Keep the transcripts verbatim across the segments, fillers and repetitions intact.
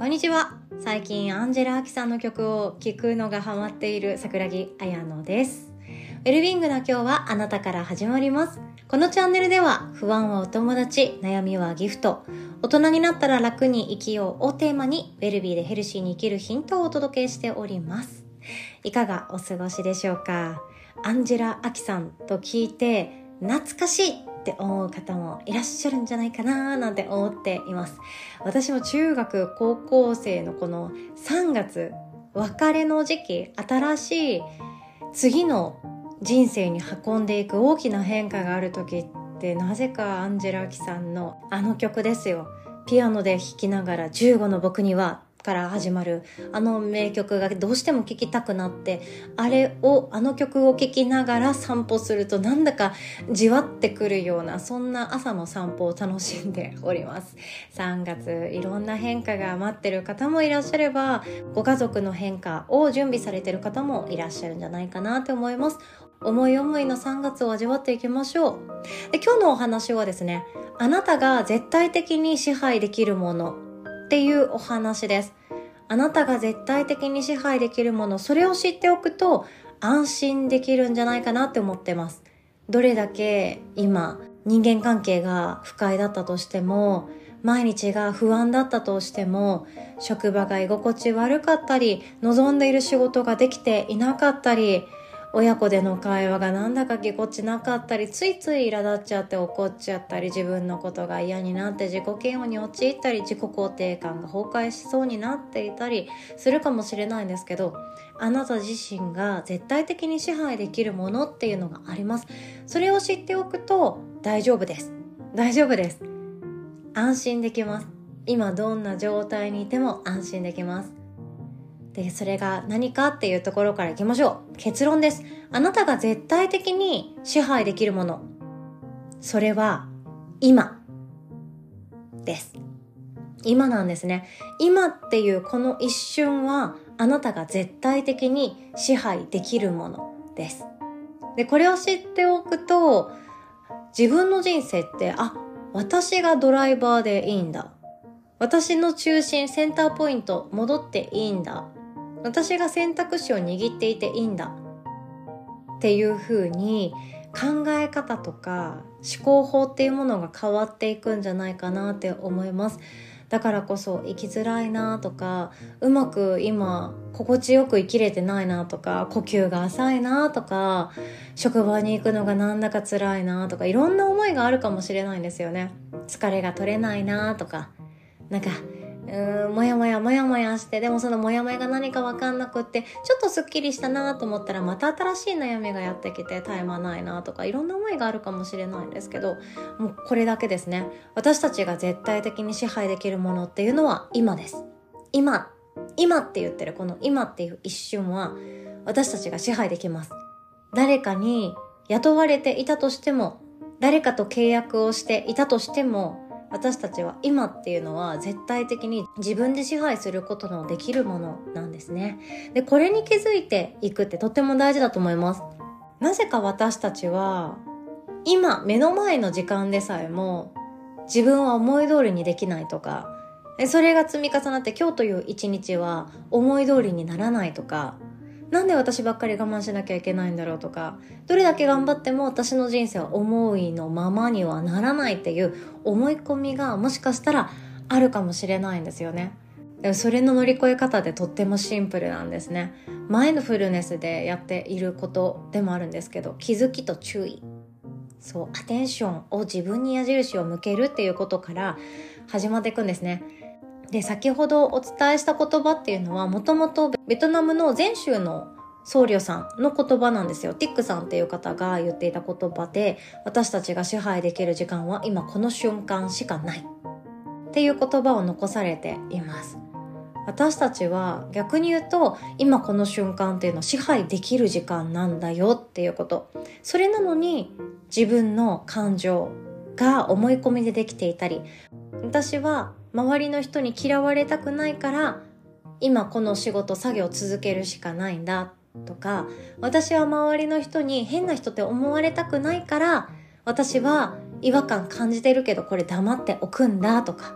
こんにちは。最近アンジェラ・アキさんの曲を聴くのがハマっている桜木彩乃です。ウェルビーイングな今日はあなたから始まります。このチャンネルでは不安はお友達、悩みはギフト、大人になったら楽に生きようをテーマにウェルビーでヘルシーに生きるヒントをお届けしております。いかがお過ごしでしょうか。アンジェラ・アキさんと聞いて懐かしいって思う方もいらっしゃるんじゃないかななんて思っています。私も中学高校生のこのさんがつ、別れの時期、新しい次の人生に運んでいく大きな変化がある時ってなぜかアンジェラ・アキさんのあの曲ですよ。ピアノで弾きながらじゅうごの僕にはから始まるあの名曲がどうしても聴きたくなって、あれをあの曲を聴きながら散歩するとなんだかじわってくるような、そんな朝の散歩を楽しんでおります。さんがついろんな変化が待ってる方もいらっしゃれば、ご家族の変化を準備されてる方もいらっしゃるんじゃないかなと思います。思い思いのさんがつを味わっていきましょう。で、今日のお話はですね、あなたが絶対的に支配できるものっていうお話です。あなたが絶対的に支配できるもの、それを知っておくと安心できるんじゃないかなって思ってます。どれだけ今人間関係が不快だったとしても、毎日が不安だったとしても、職場が居心地悪かったり、望んでいる仕事ができていなかったり、親子での会話がなんだかぎこちなかったり、ついつい苛立っちゃって怒っちゃったり、自分のことが嫌になって自己嫌悪に陥ったり、自己肯定感が崩壊しそうになっていたりするかもしれないんですけど、あなた自身が絶対的に支配できるものっていうのがあります。それを知っておくと大丈夫です。大丈夫です。安心できます。今どんな状態にいても安心できます。で、それが何かっていうところからいきましょう。結論です。あなたが絶対的に支配できるもの。それは、今。です。今なんですね。今っていうこの一瞬は、あなたが絶対的に支配できるものです。で、これを知っておくと、自分の人生って、あ、私がドライバーでいいんだ。私の中心、センターポイント、戻っていいんだ。私が選択肢を握っていていいんだっていう風に考え方とか思考法っていうものが変わっていくんじゃないかなって思います。だからこそ生きづらいなとか、うまく今心地よく生きれてないなとか、呼吸が浅いなとか、職場に行くのがなんだか辛いなとか、いろんな思いがあるかもしれないんですよね。疲れが取れないなとか、なんかうーんもやもやもやもやして、でもそのもやもやが何か分かんなくって、ちょっとスッキリしたなと思ったらまた新しい悩みがやってきて絶え間ないなとか、いろんな思いがあるかもしれないんですけど、もうこれだけですね。私たちが絶対的に支配できるものっていうのは今です。今今って言ってるこの今っていう一瞬は私たちが支配できます。誰かに雇われていたとしても、誰かと契約をしていたとしても、私たちは今っていうのは絶対的に自分で支配することのできるものなんですね。で、これに気づいていくってとっても大事だと思います。なぜか私たちは今目の前の時間でさえも自分は思い通りにできないとか、それが積み重なって今日という一日は思い通りにならないとか、なんで私ばっかり我慢しなきゃいけないんだろうとか、どれだけ頑張っても私の人生は思いのままにはならないっていう思い込みがもしかしたらあるかもしれないんですよね。でもそれの乗り越え方でとってもシンプルなんですね。マインドフルネスでやっていることでもあるんですけど、気づきと注意。そう、アテンションを自分に矢印を向けるっていうことから始まっていくんですね。で、先ほどお伝えした言葉っていうのはもともとベトナムの禅宗の僧侶さんの言葉なんですよ。ティックさんっていう方が言っていた言葉で、私たちが支配できる時間は今この瞬間しかないっていう言葉を残されています。私たちは逆に言うと今この瞬間っていうのは支配できる時間なんだよっていうこと。それなのに自分の感情が思い込みでできていたり、私は周りの人に嫌われたくないから今この仕事作業を続けるしかないんだとか、私は周りの人に変な人って思われたくないから私は違和感感じてるけどこれ黙っておくんだとか、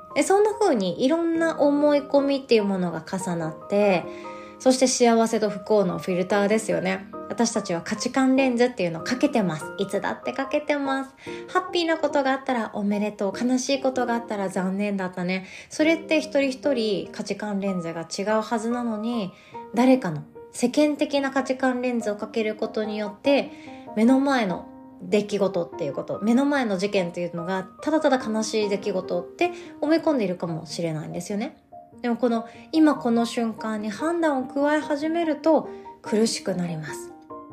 でそんな風にいろんな思い込みっていうものが重なって、そして幸せと不幸のフィルターですよね。私たちは価値観レンズっていうのをかけてます。いつだってかけてます。ハッピーなことがあったらおめでとう、悲しいことがあったら残念だったね。それって一人一人価値観レンズが違うはずなのに、誰かの世間的な価値観レンズをかけることによって目の前の出来事っていうこと、目の前の事件っていうのがただただ悲しい出来事って思い込んでいるかもしれないんですよね。でもこの今この瞬間に判断を加え始めると苦しくなります。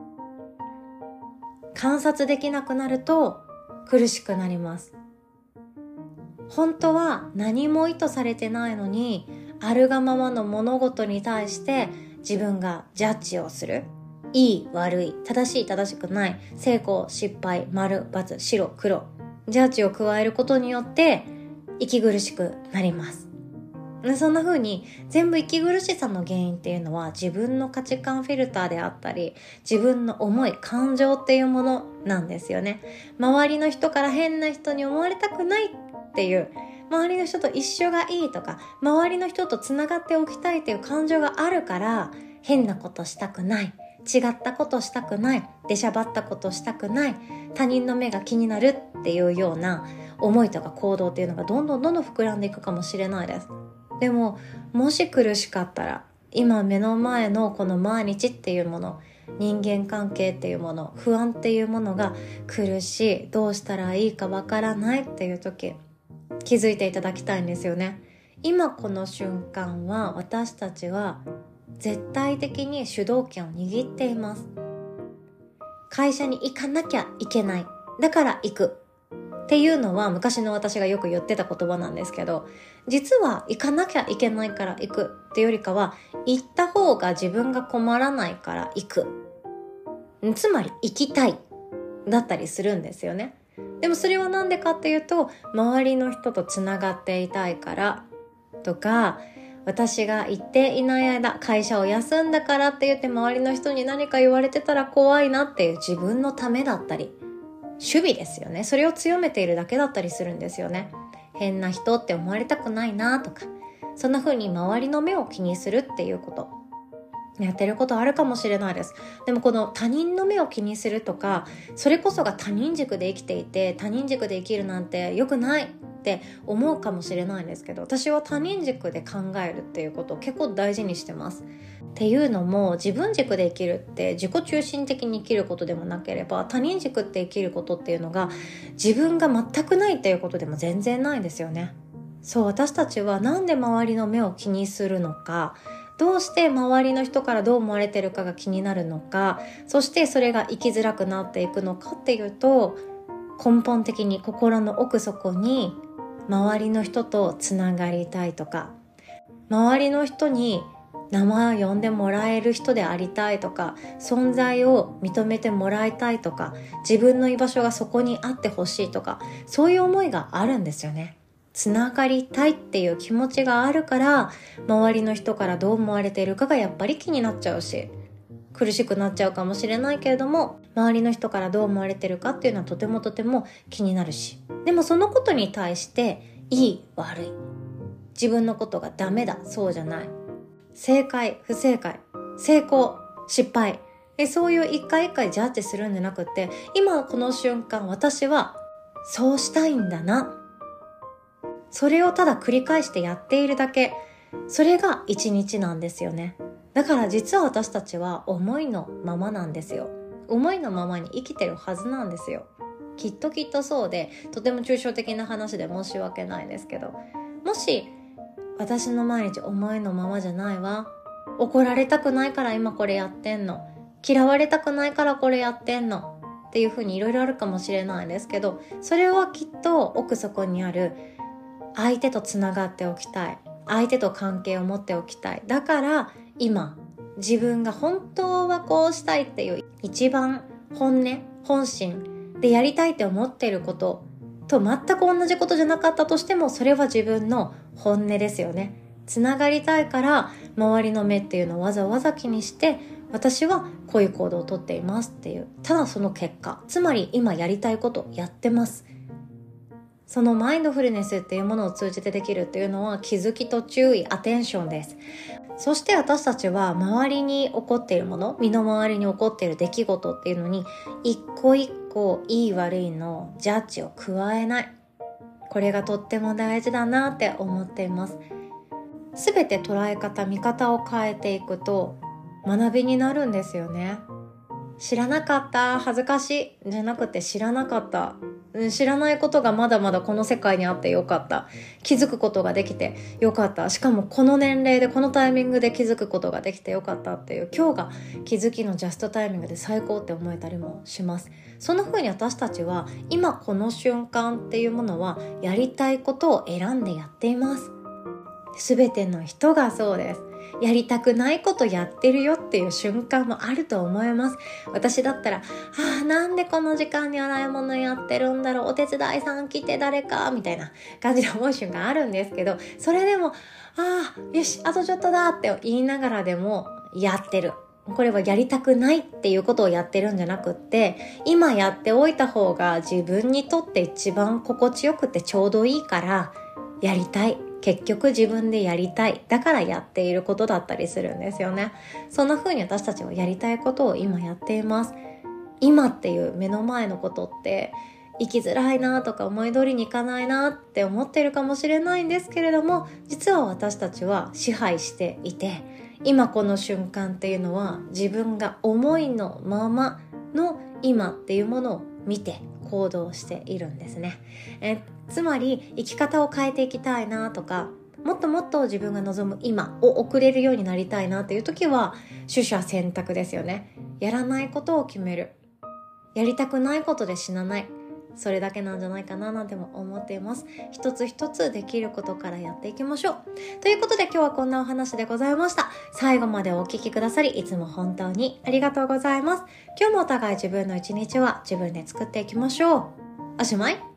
観察できなくなると苦しくなります。本当は何も意図されてないのに、あるがままの物事に対して自分がジャッジをする。いい悪い、正しい正しくない、成功失敗、丸×白黒、ジャッジを加えることによって息苦しくなります。そんな風に全部息苦しさの原因っていうのは自分の価値観フィルターであったり、自分の思い感情っていうものなんですよね。周りの人から変な人に思われたくないっていう、周りの人と一緒がいいとか、周りの人とつながっておきたいっていう感情があるから、変なことしたくない、違ったことしたくない、出しゃばったことしたくない、他人の目が気になるっていうような思いとか行動っていうのがどんどんどんどん膨らんでいくかもしれないです。でももし苦しかったら、今目の前のこの毎日っていうもの、人間関係っていうもの、不安っていうものが苦しい、どうしたらいいかわからないっていう時、気づいていただきたいんですよね。今この瞬間は私たちは絶対的に主導権を握っています。会社に行かなきゃいけない、だから行くっていうのは昔の私がよく言ってた言葉なんですけど、実は行かなきゃいけないから行くっていうよりかは、行った方が自分が困らないから行く、つまり行きたいだったりするんですよね。でもそれはなんでかっていうと、周りの人とつながっていたいからとか、私が行っていない間会社を休んだからって言って周りの人に何か言われてたら怖いなっていう自分のためだったり、守備ですよね。それを強めているだけだったりするんですよね。変な人って思われたくないなとか、そんな風に周りの目を気にするっていうことやってることあるかもしれないです。でもこの他人の目を気にするとか、それこそが他人軸で生きていて、他人軸で生きるなんて良くないって思うかもしれないんですけど、私は他人軸で考えるっていうことを結構大事にしてます。っていうのも、自分軸で生きるって自己中心的に生きることでもなければ、他人軸って生きることっていうのが自分が全くないっていうことでも全然ないですよね。そう、私たちはなんで周りの目を気にするのか、どうして周りの人からどう思われてるかが気になるのか、そしてそれが生きづらくなっていくのかっていうと、根本的に心の奥底に周りの人とつながりたいとか、周りの人に名前を呼んでもらえる人でありたいとか、存在を認めてもらいたいとか、自分の居場所がそこにあってほしいとか、そういう思いがあるんですよね。つながりたいっていう気持ちがあるから、周りの人からどう思われているかがやっぱり気になっちゃうし、苦しくなっちゃうかもしれないけれども、周りの人からどう思われているかっていうのはとてもとても気になるし、でもそのことに対していい悪い、自分のことがダメだそうじゃない、正解不正解、成功失敗、でそういう一回一回ジャッジするんじゃなくて、今この瞬間私はそうしたいんだな、それをただ繰り返してやっているだけ、それが一日なんですよね。だから実は私たちは思いのままなんですよ。思いのままに生きてるはずなんですよ。きっときっとそうで、とても抽象的な話で申し訳ないですけど、もし私の毎日思いのままじゃないわ、怒られたくないから今これやってんの、嫌われたくないからこれやってんのっていうふうにいろいろあるかもしれないですけど、それはきっと奥底にある相手とつながっておきたい、相手と関係を持っておきたい、だから今自分が本当はこうしたいっていう一番本音本心でやりたいって思っていることと全く同じことじゃなかったとしても、それは自分の本音ですよね。つながりたいから周りの目っていうのをわざわざ気にして、私はこういう行動をとっていますっていう、ただその結果、つまり今やりたいことをやってます。 そのマインドフルネスっていうものを通じてできるっていうのは気づきと注意、アテンションです。そして私たちは周りに起こっているもの、身の回りに起こっている出来事っていうのに一個一個いい悪いのジャッジを加えない。これがとっても大事だなって思っています。すべて捉え方、見方を変えていくと学びになるんですよね。知らなかった、恥ずかしいじゃなくて知らなかった、知らないことがまだまだこの世界にあってよかった、気づくことができてよかった、しかもこの年齢でこのタイミングで気づくことができてよかったっていう、今日が気づきのジャストタイミングで最高って思えたりもします。そんな風に私たちは今この瞬間っていうものはやりたいことを選んでやっています。すべての人がそうです。やりたくないことやってるよっていう瞬間もあると思います。私だったら、ああ、なんでこの時間に洗い物やってるんだろう、お手伝いさん来て誰かみたいな感じで思う瞬間あるんですけど、それでも、ああ、よし、あとちょっとだって言いながらでもやってる。これはやりたくないっていうことをやってるんじゃなくって、今やっておいた方が自分にとって一番心地よくてちょうどいいからやりたい。結局自分でやりたい。だからやっていることだったりするんですよね。そんな風に私たちはやりたいことを今やっています。今っていう目の前のことって生きづらいなとか思い通りにいかないなって思っているかもしれないんですけれども、実は私たちは支配していて、今この瞬間っていうのは自分が思いのままの今っていうものを見て行動しているんですね。えつまり生き方を変えていきたいなとか、もっともっと自分が望む今を送れるようになりたいなっていう時は取捨選択ですよね。やらないことを決める、やりたくないことで死なない、それだけなんじゃないかななんても思っています。一つ一つできることからやっていきましょう。ということで今日はこんなお話でございました。最後までお聞きくださりいつも本当にありがとうございます。今日もお互い自分の一日は自分で作っていきましょう。おしまい。